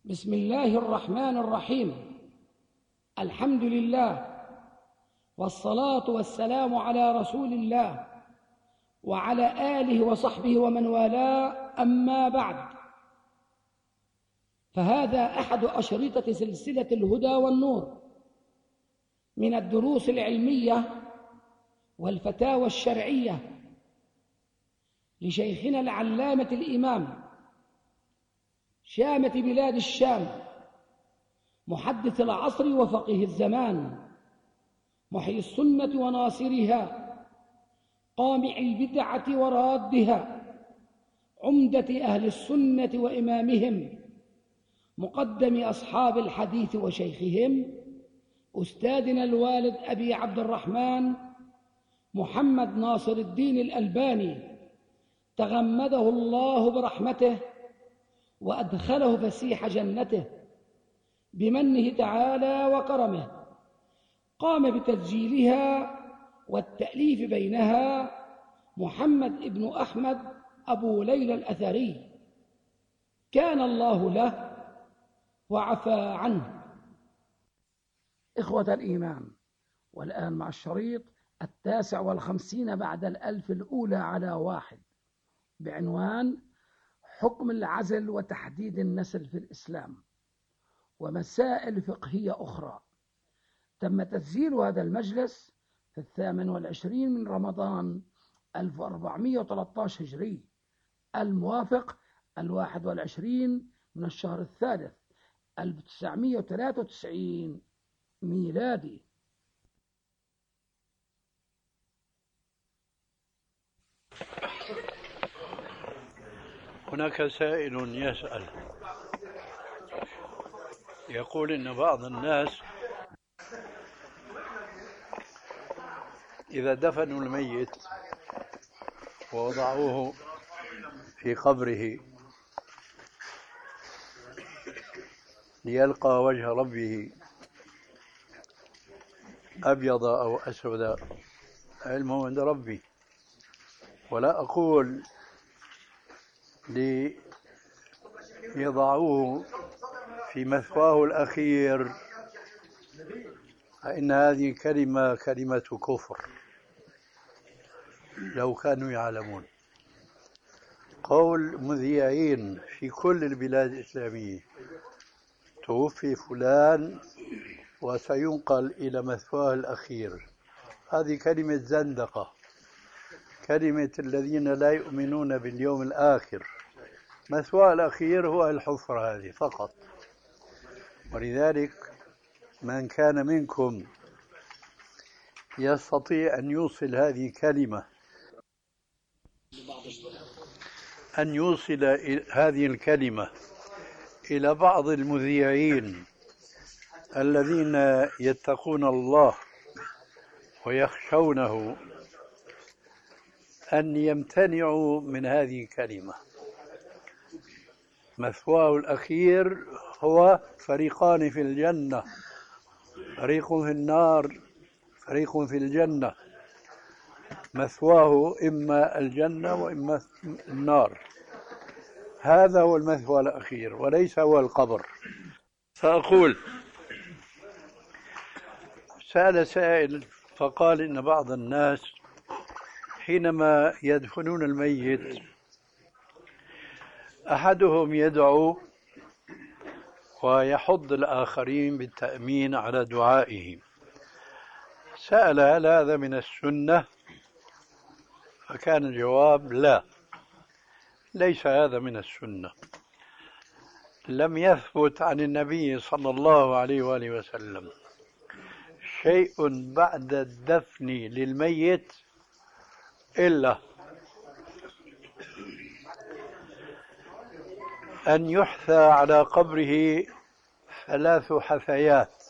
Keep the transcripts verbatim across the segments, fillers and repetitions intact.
بسم الله الرحمن الرحيم. الحمد لله والصلاة والسلام على رسول الله وعلى آله وصحبه ومن والاه، أما بعد، فهذا أحد أشرطة سلسلة الهدى والنور من الدروس العلمية والفتاوى الشرعية لشيخنا العلامة الإمام شامة بلاد الشام، محدث العصر وفقيه الزمان، محيي السنة وناصرها، قامع البدعة ورادها، عمدة أهل السنة وإمامهم، مقدم أصحاب الحديث وشيخهم، أستاذنا الوالد أبي عبد الرحمن محمد ناصر الدين الألباني، تغمده الله برحمته وأدخله فسيح جنته بمنه تعالى وكرمه. قام بتسجيلها والتأليف بينها محمد ابن أحمد أبو ليلى الأثري، كان الله له وعفى عنه. إخوة الإيمان، والآن مع الشريط التاسع والخمسين بعد الألف الأولى على واحد، بعنوان حكم العزل وتحديد النسل في الإسلام ومسائل فقهية أخرى. تم تسجيل هذا المجلس في الثامن والعشرين من رمضان ألف وأربعمائة وثلاثة عشر هجري، الموافق الواحد والعشرين من الشهر الثالث ألف وتسعمائة وثلاثة وتسعين ميلادي. هناك سائل يسأل، يقول إن بعض الناس إذا دفنوا الميت ووضعوه في قبره ليلقى وجه ربه أبيض أو أسود، علمه عند ربي، ولا أقول ليضعوه في مثواه الأخير، فإن هذه كلمة كلمة كفر لو كانوا يعلمون. قول مذيعين في كل البلاد الإسلامية توفي فلان وسينقل إلى مثواه الأخير، هذه كلمة زندقة، كلمة الذين لا يؤمنون باليوم الآخر. مثواه الأخير هو الحفرة هذه فقط. ولذلك من كان منكم يستطيع أن يوصل هذه كلمة أن يوصل هذه الكلمة إلى بعض المذيعين الذين يتقون الله ويخشونه، أن يمتنعوا من هذه الكلمة. مثواه الأخير هو فريقان في الجنة، فريق في النار، فريق في الجنة. مثواه إما الجنة وإما النار، هذا هو المثوى الأخير وليس هو القبر. فأقول، سأل سائل فقال إن بعض الناس حينما يدفنون الميت أحدهم يدعو ويحض الآخرين بالتأمين على دعائه. سأل هل هذا من السنة؟ فكان الجواب لا، ليس هذا من السنة. لم يثبت عن النبي صلى الله عليه وآله وسلم شيء بعد الدفن للميت إلا أن يحثى على قبره ثلاث حثيات،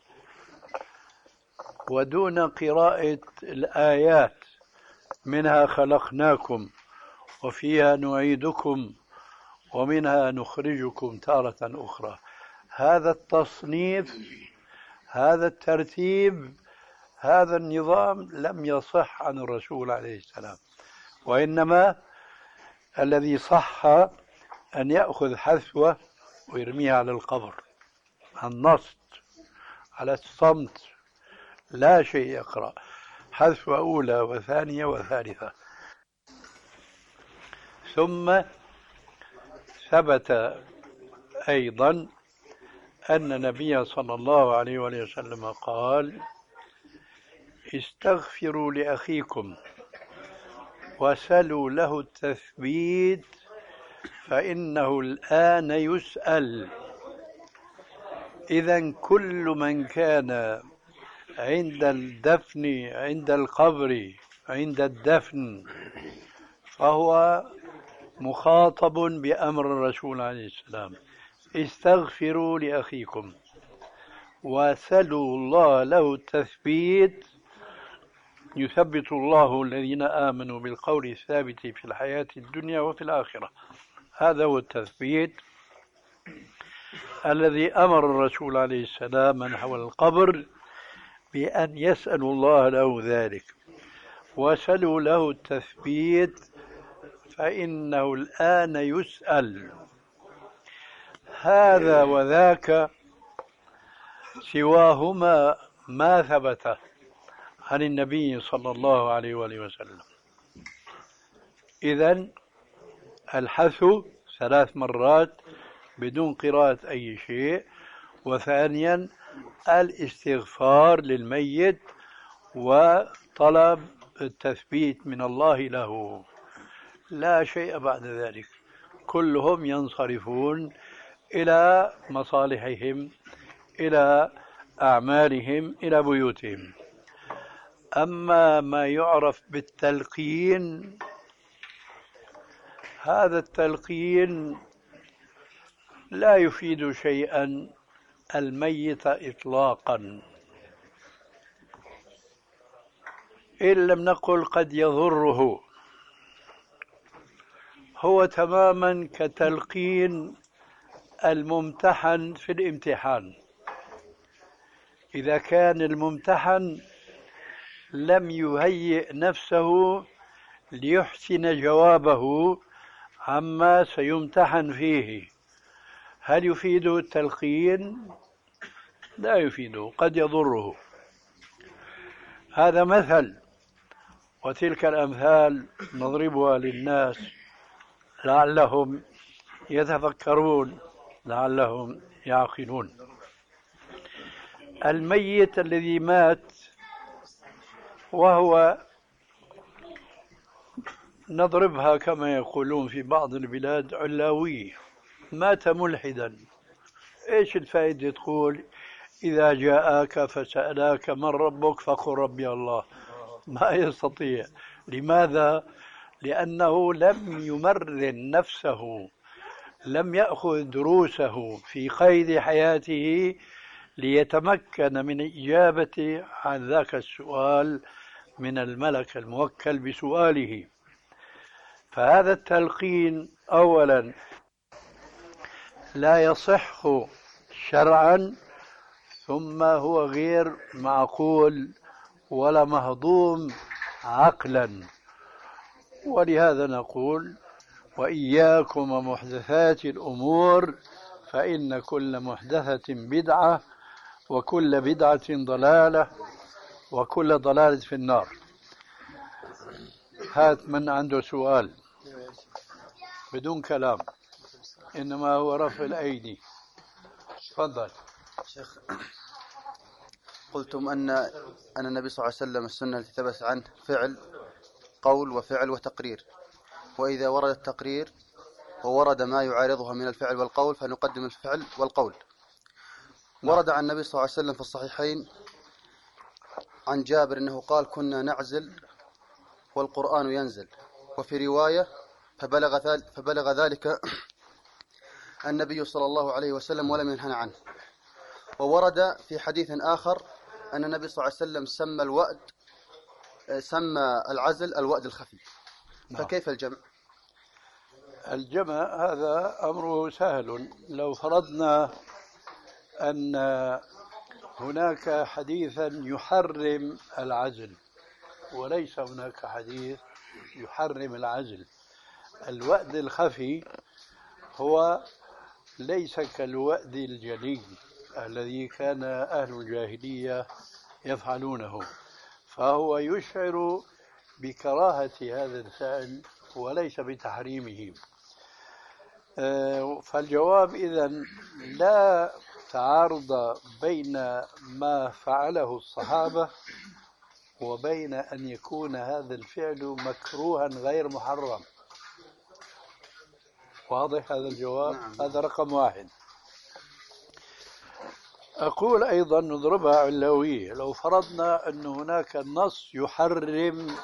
ودون قراءة الآيات منها خلقناكم وفيها نعيدكم ومنها نخرجكم تارة أخرى. هذا التصنيف، هذا الترتيب، هذا النظام لم يصح عن الرسول عليه السلام، وإنما الذي صح أن يأخذ حثوة ويرميها على القبر، على النصت، على الصمت، لا شيء يقرأ، حذف أولى وثانية وثالثة. ثم ثبت أيضا أن النبي صلى الله عليه وسلم قال: استغفروا لأخيكم وسلوا له التثبيت فإنه الآن يسأل. إذن كل من كان عند الدفن، عند القبر، عند الدفن، فهو مخاطب بأمر الرسول عليه السلام: استغفروا لأخيكم وسلوا الله له التثبيت، يثبت الله الذين آمنوا بالقول الثابت في الحياة الدنيا وفي الآخرة. هذا هو التثبيت الذي أمر الرسول عليه السلام من حول القبر بأن يسألوا الله له ذلك: وسلوا له التثبيت فإنه الآن يسأل. هذا وذاك سواهما ما ثبت عن النبي صلى الله عليه وآله وسلم. إذن الحث ثلاث مرات بدون قراءة أي شيء. وثانيا الاستغفار للميت وطلب التثبيت من الله له، لا شيء بعد ذلك. كلهم ينصرفون إلى مصالحهم، إلى أعمالهم، إلى بيوتهم. أما ما يعرف بالتلقين، هذا التلقين لا يفيد شيئا الميت إطلاقا، إن لم نقل قد يضره. هو تماما كتلقين الممتحن في الامتحان. إذا كان الممتحن لم يهيئ نفسه ليحسن جوابه عما سيمتحن فيه، هل يفيده التلقين؟ لا يفيده، قد يضره. هذا مثل، وتلك الأمثال نضربها للناس لعلهم يتفكرون، لعلهم يعقلون. الميت الذي مات وهو، نضربها كما يقولون في بعض البلاد، علاوي، مات ملحدا، ايش الفائدة تقول إذا جاءك فسألاك من ربك فقل ربي الله؟ ما يستطيع. لماذا؟ لأنه لم يمرن نفسه، لم يأخذ دروسه في قيد حياته ليتمكن من إجابة عن ذاك السؤال من الملك الموكل بسؤاله. فهذا التلقين أولا لا يصح شرعا، ثم هو غير معقول ولا مهضوم عقلا. ولهذا نقول: وإياكم ومحدثات الأمور فإن كل محدثة بدعة وكل بدعة ضلالة وكل ضلالة في النار. هات من عنده سؤال بدون كلام، إنما هو رفع الأيدي. تفضل شيخ. قلتم أن أن النبي صلى الله عليه وسلم السنة التي ثبت عنه فعل، قول وفعل وتقرير، وإذا ورد التقرير وورد ما يعارضها من الفعل والقول فنقدم الفعل والقول. ورد عن النبي صلى الله عليه وسلم في الصحيحين عن جابر أنه قال: كنا نعزل والقرآن ينزل. وفي رواية: فبلغ ذلك, فبلغ ذلك النبي صلى الله عليه وسلم ولم ينهنا عنه. وورد في حديث آخر أن النبي صلى الله عليه وسلم سمى الوأد سمى العزل الوأد الخفي. فكيف الجمع؟ الجمع هذا أمره سهل. لو فرضنا أن هناك حديثا يحرم العزل وليس هناك حديث يحرم العزل، الوأد الخفي هو ليس كالوأد الجلي الذي كان أهل الجاهلية يفعلونه، فهو يشعر بكراهة هذا الفعل وليس بتحريمه. فالجواب إذن لا تعارض بين ما فعله الصحابة وبين أن يكون هذا الفعل مكروها غير محرم. واضح هذا الجواب؟ نعم. هذا رقم واحد. أقول أيضا نضربها علوية. لو فرضنا أن هناك نص يحرم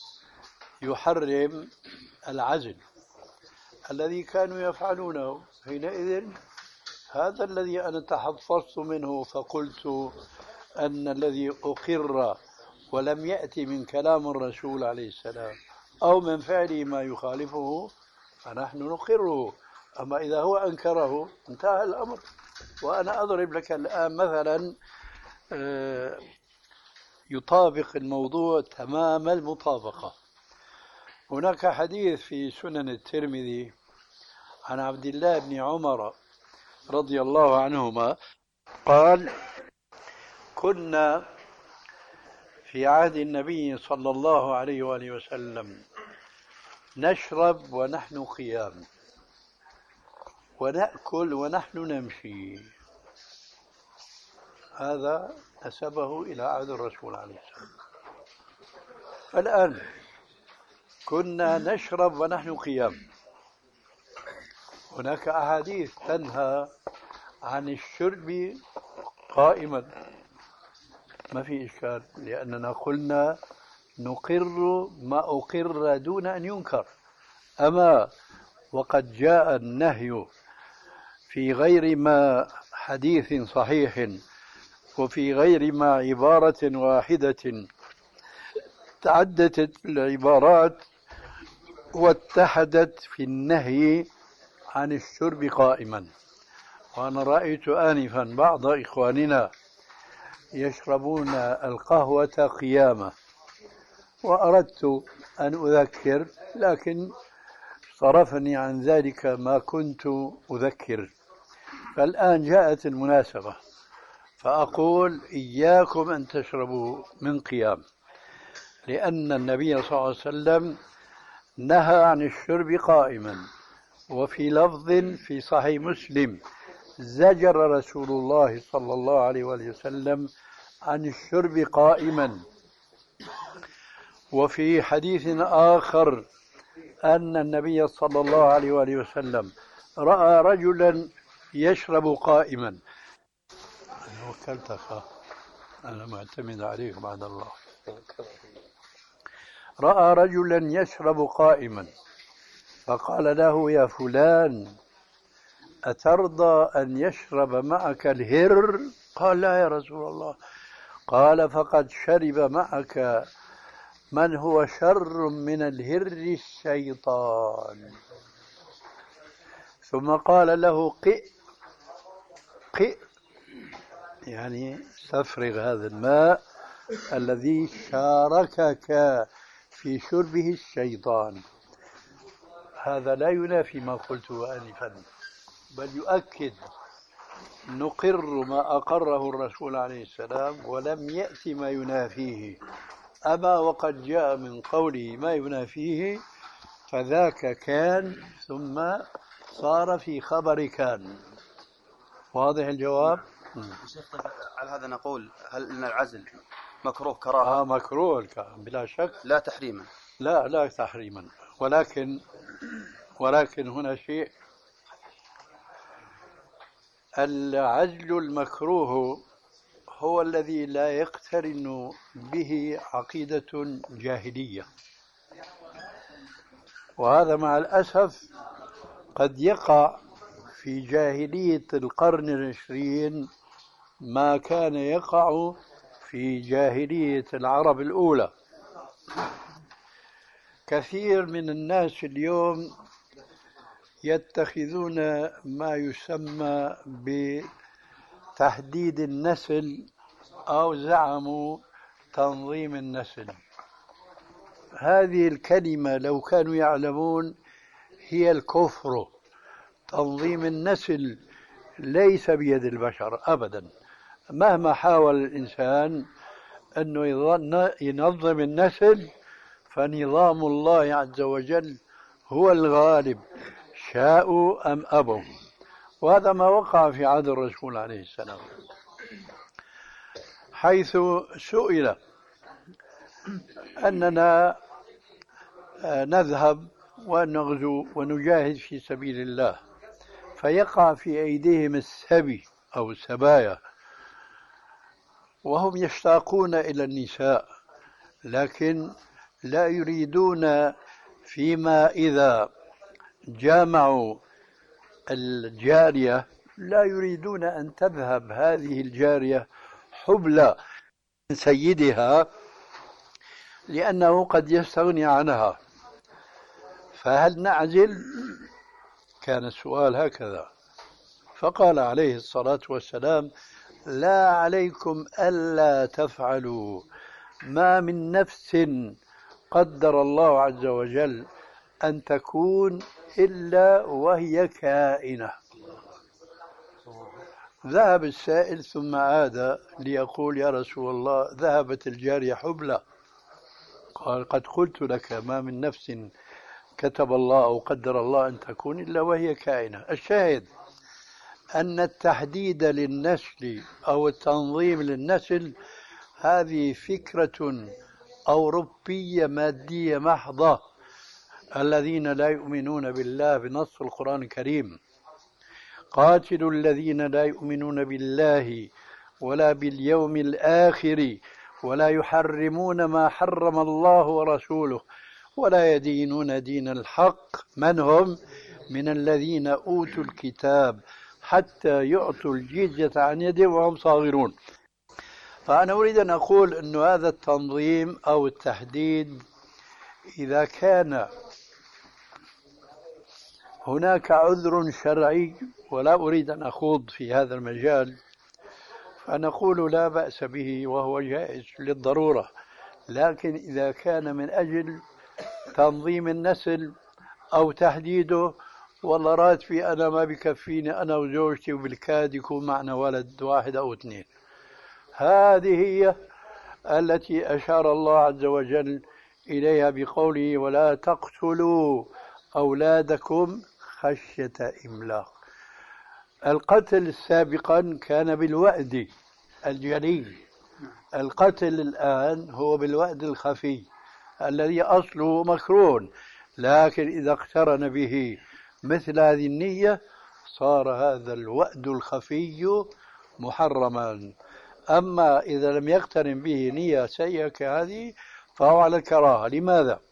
يحرم العزل الذي كانوا يفعلونه، حينئذ هذا الذي أنا تحفظت منه فقلت أن الذي أقر ولم يأتي من كلام الرسول عليه السلام أو من فعله ما يخالفه فنحن نقره. أما إذا هو أنكره انتهى الأمر. وأنا أضرب لك الآن مثلا يطابق الموضوع تمام المطابقة. هناك حديث في سنن الترمذي عن عبد الله بن عمر رضي الله عنهما قال: كنا في عهد النبي صلى الله عليه وآله وسلم نشرب ونحن قيام ونأكل ونحن نمشي. هذا نسبه إلى عهد الرسول عليه السلام. الآن كنا نشرب ونحن قيام، هناك أحاديث تنهى عن الشرب قائما، ما في إشكال، لأننا قلنا نقر ما أقر دون أن ينكر. أما وقد جاء النهي في غير ما حديث صحيح وفي غير ما عبارة واحدة تعددت العبارات واتحدت في النهي عن الشرب قائما. وأنا رأيت آنفا بعض إخواننا يشربون القهوة قياما، وأردت أن أذكر لكن صرفني عن ذلك ما كنت أذكر. فالآن جاءت المناسبة فأقول إياكم أن تشربوا من قيام، لأن النبي صلى الله عليه وسلم نهى عن الشرب قائما. وفي لفظ في صحيح مسلم: زجر رسول الله صلى الله عليه وسلم عن الشرب قائما. وفي حديث آخر أن النبي صلى الله عليه وسلم رأى رجلا يشرب قائما. أنا وكلتك، أنا معتمد عليك بعد الله. رأى رجلا يشرب قائما فقال له: يا فلان، أترضى أن يشرب معك الهر؟ قال: لا يا رسول الله. قال: فقد شرب معك من هو شر من الهر، الشيطان. ثم قال له: قئ قئ، يعني استفرغ هذا الماء الذي شاركك في شربه الشيطان. هذا لا ينافي ما قلته آنفا، بل يؤكد نقر ما أقره الرسول عليه السلام ولم يأتي ما ينافيه. أما وقد جاء من قوله ما ينافيه فذاك كان ثم صار في خبر كان. واضح الجواب؟ على هذا نقول: هل إن العزل مكروه كراهة؟ آه مكروه بلا شك، لا تحريما. لا لا تحريما، ولكن ولكن هنا شيء: العزل المكروه هو الذي لا يقترن به عقيدة جاهلية، وهذا مع الأسف قد يقع في جاهلية القرن العشرين ما كان يقع في جاهلية العرب الأولى. كثير من الناس اليوم يتخذون ما يسمى بتحديد النسل أو زعموا تنظيم النسل. هذه الكلمة لو كانوا يعلمون هي الكفر. تنظيم النسل ليس بيد البشر أبدا. مهما حاول الإنسان أنه ينظم النسل فنظام الله عز وجل هو الغالب شاءوا أم أبوا، وهذا ما وقع في عهد الرسول عليه السلام، حيث سئل أننا نذهب ونغزو ونجاهد في سبيل الله، فيقع في أيديهم السبي أو السبايا، وهم يشتاقون إلى النساء، لكن لا يريدون فيما إذا جامعوا الجارية لا يريدون أن تذهب هذه الجارية حبلى من سيدها لأنه قد يستغني عنها، فهل نعزل؟ كان السؤال هكذا، فقال عليه الصلاة والسلام: لا عليكم ألا تفعلوا، ما من نفس قدر الله عز وجل أن تكون إلا وهي كائنة. ذهب السائل ثم عاد ليقول: يا رسول الله، ذهبت الجارية حبلى. قال: قد قلت لك ما من نفس كتب الله أو قدر الله أن تكون إلا وهي كائنة. الشاهد أن التحديد للنسل أو التنظيم للنسل هذه فكرة أوروبية مادية محضة. الذين لا يؤمنون بالله بنص القرآن الكريم: قاتلوا الذين لا يؤمنون بالله ولا باليوم الآخر ولا يحرمون ما حرم الله ورسوله ولا يدينون دين الحق من هم من الذين أوتوا الكتاب حتى يعطوا الجزية عن يد وهم صاغرون. فأنا أريد أن أقول أن هذا التنظيم أو التحديد إذا كان هناك عذر شرعي، ولا أريد أن أخوض في هذا المجال، فنقول لا بأس به وهو جائز للضرورة. لكن إذا كان من أجل تنظيم النسل أو تحديده، والله راتبي أنا ما بكفيني أنا وزوجتي وبالكاد يكون معنا ولد واحد أو اثنين، هذه هي التي أشار الله عز وجل إليها بقوله: ولا تقتلوا أولادكم خشية إملاق. القتل سابقا كان بالوأد الجلي، القتل الآن هو بالوأد الخفي الذي أصله مكروه، لكن إذا اقترن به مثل هذه النية صار هذا الوأد الخفي محرما. أما إذا لم يقترن به نية سيئة كهذه فهو على الكراهة. لماذا؟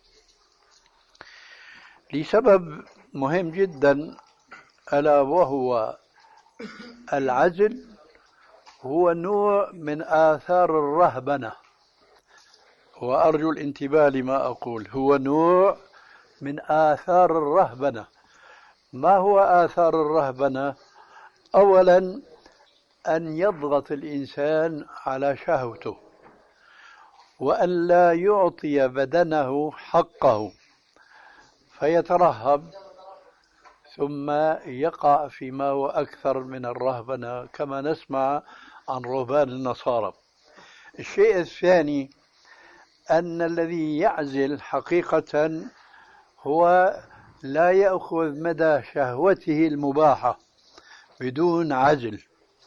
لسبب مهم جدا، ألا وهو العزل هو نوع من آثار الرهبنة، وأرجو الانتباه لما أقول، هو نوع من آثار الرهبنة. ما هو آثار الرهبنة؟ أولا أن يضغط الإنسان على شهوته وأن لا يعطي بدنه حقه فيترهب، ثم يقع فيما هو أكثر من الرهبنة كما نسمع عن رهبان النصارى. الشيء الثاني أن الذي يعزل حقيقة هو لا يأخذ مدى شهوته المباحة بدون عزل.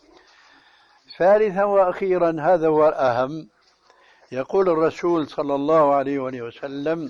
ثالثا وأخيرا، هذا هو الأهم، يقول الرسول صلى الله عليه وسلم: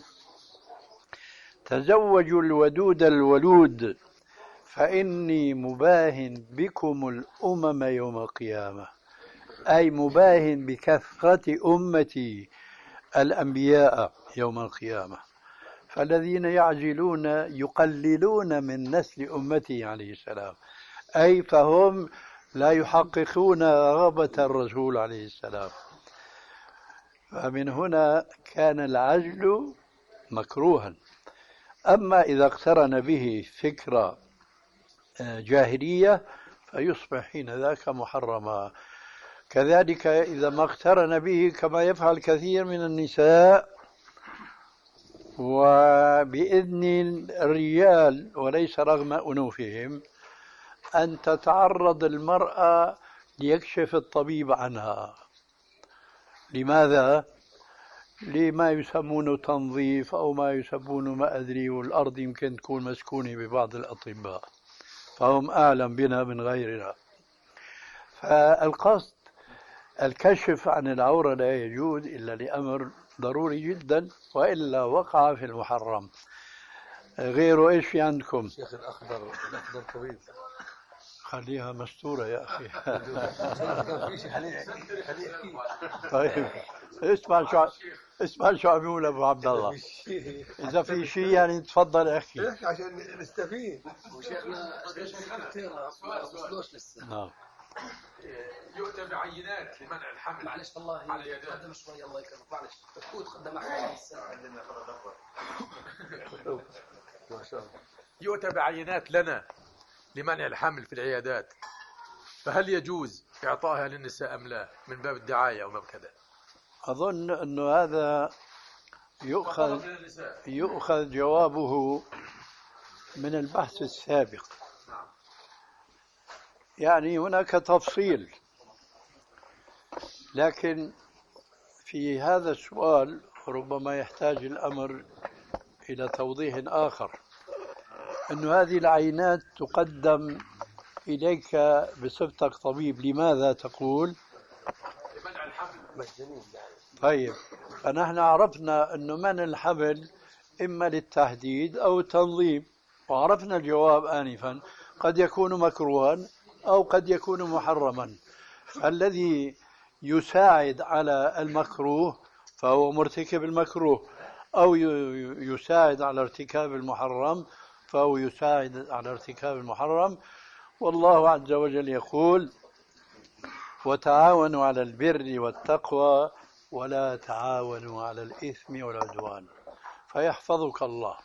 تزوجوا الودود الولود فإني مباهن بكم الأمم يوم القيامة، أي مباهن بكثرة أمتي الأنبياء يوم القيامة. فالذين يعجلون يقللون من نسل أمتي عليه السلام، أي فهم لا يحققون رغبة الرسول عليه السلام. فمن هنا كان العجل مكروها. أما إذا اقترن به فكرة جاهلية فيصبح حين ذاك محرما. كذلك إذا ما اقترن به كما يفعل كثير من النساء وبإذن الرجال وليس رغم أنوفهم أن تتعرض المرأة ليكشف الطبيب عنها. لماذا؟ لما يسمونه تنظيف أو ما يسمونه ما أدري، والأرض يمكن تكون مسكونة ببعض الأطباء فهم أعلم بنا من غيرنا. فالقصد الكشف عن العورة لا يجوز إلا لأمر ضروري جدا، وإلا وقع في المحرم. غيره إيش في عندكم؟ شيخ الأخضر الأخضر طويل، خليها مستورة يا أخي. كان في شيء خليه خليه طيب اسمع شو اسمع شو عم يقول أبو عبد الله. إذا في شيء يعني تفضل احكي. احكي عشان نستفيد. وشيخنا ليش ما وصلوش لسه؟ نعم. يؤتى بعينات لمنع الحمل. معلش والله على يدات. قدم شوي الله يكرمك معلش. بتفوت قدام أحد. ما شاء الله. يؤتى بعينات لنا لمنع الحمل في العيادات، فهل يجوز إعطائها للنساء أم لا من باب الدعاية أو ما كذا؟ أظن أنه هذا يؤخذ يؤخذ جوابه من البحث السابق. يعني هناك تفصيل، لكن في هذا السؤال ربما يحتاج الأمر إلى توضيح آخر، أن هذه العينات تقدم إليك بصفتك طبيب. لماذا تقول؟ لمنع الحمل. طيب، فنحن عرفنا أنه منع الحمل إما للتحديد أو التنظيم، وعرفنا الجواب آنفا، قد يكون مكروها أو قد يكون محرما. فالذي يساعد على المكروه فهو مرتكب المكروه، أو يساعد على ارتكاب المحرم فهو يساعد على ارتكاب المحرم. والله عز وجل يقول: وتعاونوا على البر والتقوى ولا تعاونوا على الإثم والعدوان. فيحفظك الله.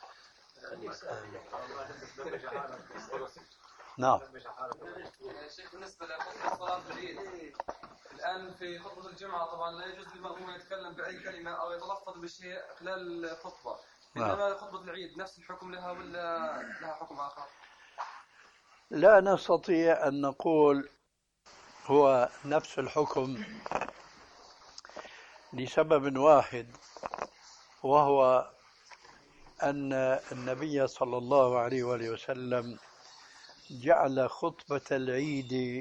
نعم. شيخ بالنسبة لخطبة صلاة العيد الآن في خطبة الجمعة طبعا لا يجوز للمأموم يتكلم بأي كلمة أو يتلفظ بشيء خلال الخطبة، إنما خطبة العيد نفس الحكم لها ولا لها حكم آخر؟ لا نستطيع أن نقول هو نفس الحكم لسبب واحد، وهو أن النبي صلى الله عليه وآله وسلم جعل خطبة العيد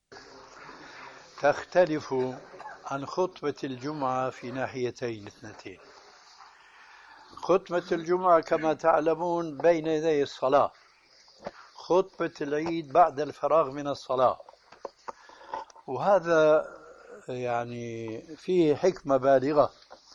تختلف عن خطبة الجمعة في ناحيتين اثنتين. خطبة الجمعة كما تعلمون بين يدي الصلاة، خطبة العيد بعد الفراغ من الصلاة، وهذا يعني فيه حكمة بالغة.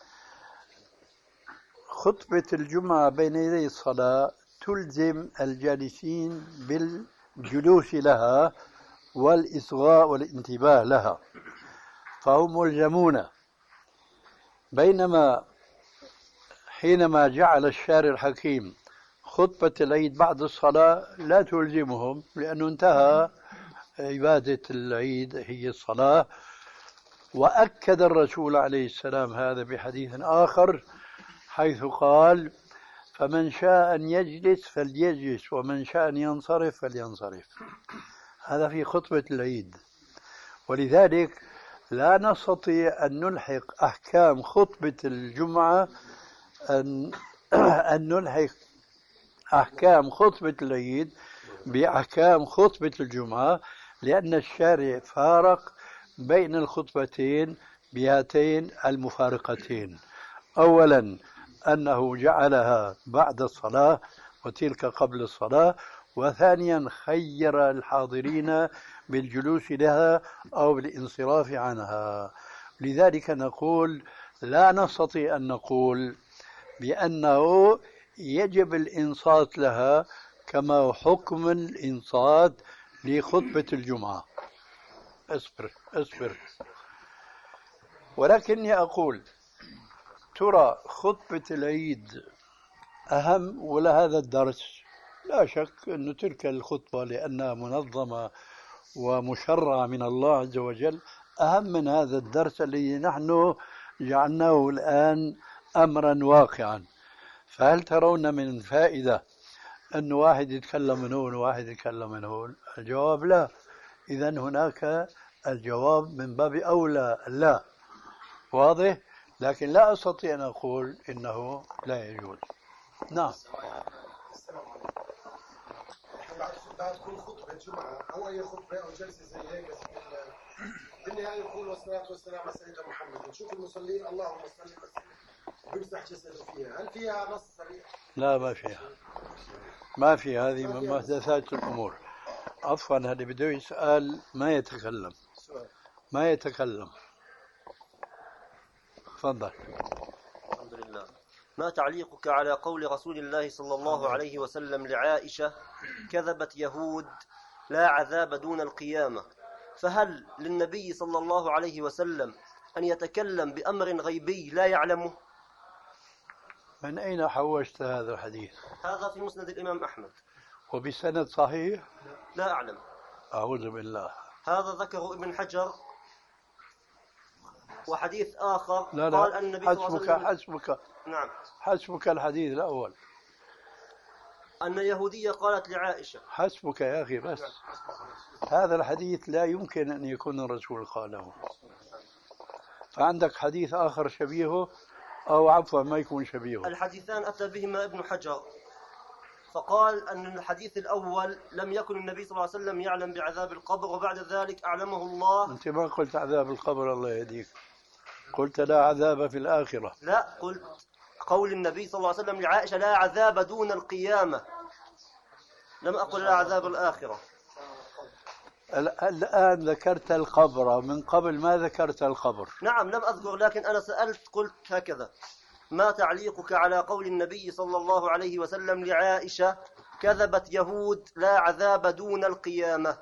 خطبة الجمعة بين يدي الصلاة تلزم الجالسين بالجلوس لها والإصغاء والانتباه لها، فهم ملزمون. بينما حينما جعل الشارع الحكيم خطبة العيد بعد الصلاة لا تلزمهم، لأنه انتهى عبادة العيد هي الصلاة. وأكد الرسول عليه السلام هذا بحديث آخر حيث قال: فمن شاء أن يجلس فليجلس ومن شاء أن ينصرف فلينصرف. هذا في خطبة العيد. ولذلك لا نستطيع أن نلحق أحكام خطبة الجمعة أن, أن نلحق أحكام خطبة العيد بأحكام خطبة الجمعة، لأن الشارع فارق بين الخطبتين بهاتين المفارقتين. أولا أنه جعلها بعد الصلاة وتلك قبل الصلاة، وثانيا خير الحاضرين بالجلوس لها أو بالانصراف عنها. لذلك نقول لا نستطيع أن نقول بأنه يجب الإنصات لها كما حكم الإنصات لخطبة الجمعة. اصبر اصبر. ولكني أقول: ترى خطبة العيد أهم ولا هذا الدرس؟ لا شك أن تلك الخطبة لأنها منظمة ومشرعة من الله عز وجل أهم من هذا الدرس الذي نحن جعلناه الآن أمرا واقعا. فهل ترون من فائدة أن واحد يتكلم من هون وواحد يتكلم من هون؟ الجواب لا. إذا هناك الجواب من باب أولى لا. واضح؟ لكن لا أستطيع أن أقول إنه لا يجوز. نعم. بعد كل خطبة جمعة أو أي خطبة أو جلسة زي هيك بالنهاية يقول والصلاة والسلام على سيدنا محمد، نشوف المصلين اللهم صل وسلم ويمسح جسده فيها، هل فيها نص صريح؟ لا ما فيها، ما في. هذه من محدثات الأمور. عفوا هذا بده يسأل ما يتكلم ما يتكلم تفضل. الحمد لله. ما تعليقك على قول رسول الله صلى الله عليه وسلم لعائشة كذبت يهود لا عذاب دون القيامة؟ فهل للنبي صلى الله عليه وسلم أن يتكلم بأمر غيبي لا يعلمه؟ من أين حوشت هذا الحديث؟ هذا في مسند الإمام أحمد. وبسند صحيح؟ لا أعلم. أعوذ بالله. هذا ذكره ابن حجر. وحديث آخر لا لا قال أن النبي صلى الله عليه حسبك وسلم حسبك نعم حسبك الحديث الأول. أن يهودية قالت لعائشة. حسبك يا أخي بس. هذا الحديث لا يمكن أن يكون الرسول قاله. فعندك حديث آخر شبيهه أو عفوا ما يكون شبيهه. الحديثان أتى بهما ابن حجر فقال أن الحديث الأول لم يكن النبي صلى الله عليه وسلم يعلم بعذاب القبر وبعد ذلك أعلمه الله. أنت ما قلت عذاب القبر الله يهديك، قلت لا عذاب في الآخرة. لا، قلت قول النبي صلى الله عليه وسلم لعائشة لا عذاب دون القيامة، لم أقل لا عذاب الآخرة. الآن ذكرت القبر، من قبل ما ذكرت القبر. نعم لم أذكر، لكن أنا سألت قلت هكذا: ما تعليقك على قول النبي صلى الله عليه وسلم لعائشة كذبت يهود لا عذاب دون القيامة؟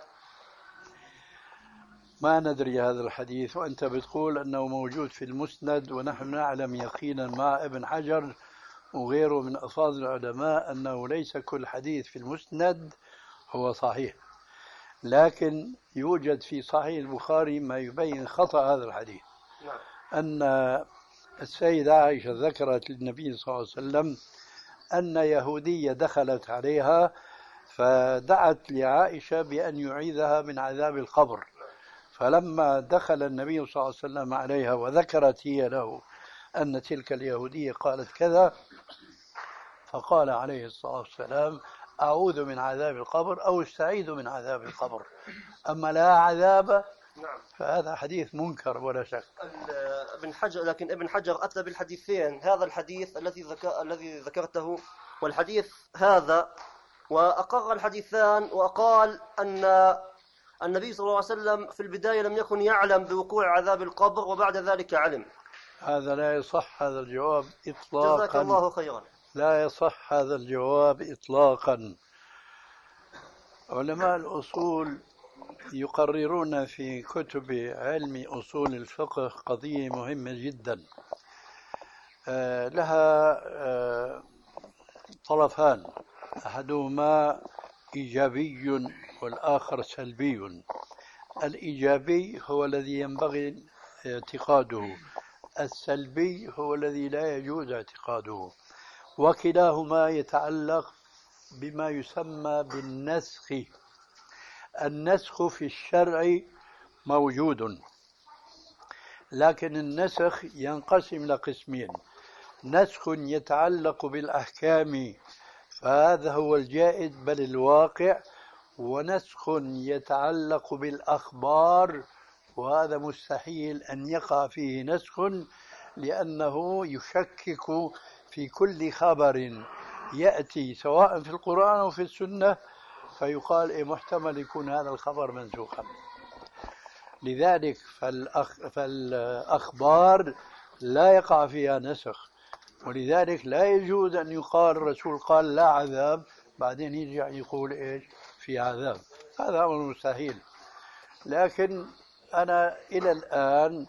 ما ندري هذا الحديث، وأنت بتقول أنه موجود في المسند، ونحن نعلم يقينا مع ابن حجر وغيره من أفاضل العلماء أنه ليس كل حديث في المسند هو صحيح، لكن يوجد في صحيح البخاري ما يبين خطأ هذا الحديث. نعم. أن السيدة عائشة ذكرت للنبي صلى الله عليه وسلم أن يهودية دخلت عليها فدعت لعائشة بأن يعيذها من عذاب القبر، فلما دخل النبي صلى الله عليه وسلم عليها وذكرت هي له أن تلك اليهودية قالت كذا، فقال عليه الصلاة والسلام: أعوذ من عذاب القبر أو استعيذ من عذاب القبر، أما لا عذاب نعم. فهذا حديث منكر ولا شك. ابن حجر لكن ابن حجر أتى بالحديثين، هذا الحديث الذي ذكر الذي ذكرته والحديث هذا، وأقر الحديثان وقال أن النبي صلى الله عليه وسلم في البداية لم يكن يعلم بوقوع عذاب القبر وبعد ذلك علم. هذا لا يصح هذا الجواب إطلاقا. جزاك الله خيرا. لا يصح هذا الجواب إطلاقا. علماء الأصول يقررون في كتب علم أصول الفقه قضية مهمة جدا لها طرفان، أحدهما إيجابي والآخر سلبي. الإيجابي هو الذي ينبغي اعتقاده، السلبي هو الذي لا يجوز اعتقاده، وكلاهما يتعلق بما يسمى بالنسخ. النسخ في الشرع موجود، لكن النسخ ينقسم لقسمين: نسخ يتعلق بالأحكام فهذا هو الجائز بل الواقع، ونسخ يتعلق بالأخبار وهذا مستحيل أن يقع فيه نسخ، لأنه يشكك في كل خبر يأتي سواء في القرآن أو في السنة، فيقال إيه محتمل يكون هذا الخبر منسوخا. لذلك فالأخ... فالأخبار لا يقع فيها نسخ، ولذلك لا يجوز أن يقال الرسول قال لا عذاب بعدين يرجع يقول إيش في عذاب، هذا أمر مستحيل. لكن أنا إلى الآن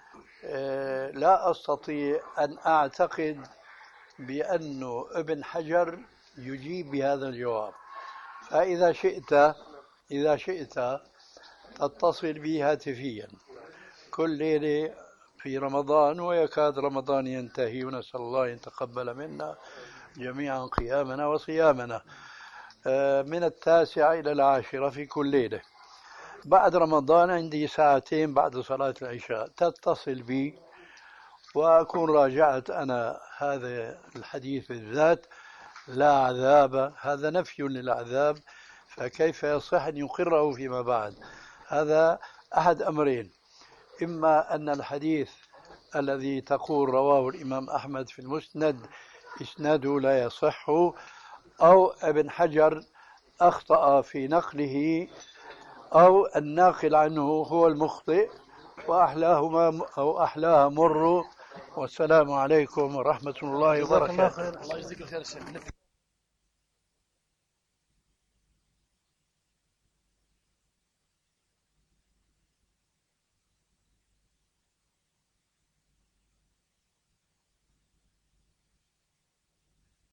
لا أستطيع أن أعتقد بأنه ابن حجر يجيب بهذا الجواب. فإذا شئت إذا شئت تتصل بي هاتفيا كل ليلة في رمضان، ويكاد رمضان ينتهي ونسأل الله أن يتقبل منا، جميعا قيامنا وصيامنا من التاسعة إلى العاشرة في كل ليلة. بعد رمضان عندي ساعتين بعد صلاة العشاء تتصل بي وأكون راجعت أنا هذا الحديث بالذات. لا عذاب، هذا نفي للعذاب، فكيف يصح أن يقره فيما بعد؟ هذا أحد أمرين: إما أن الحديث الذي تقول رواه الإمام أحمد في المسند إسناده لا يصح، أو ابن حجر أخطأ في نقله، أو الناقل عنه هو المخطئ، وأحلاهما أو أحلاها مر. والسلام عليكم ورحمة الله وبركاته. الله يجزيك الخير الشيخ.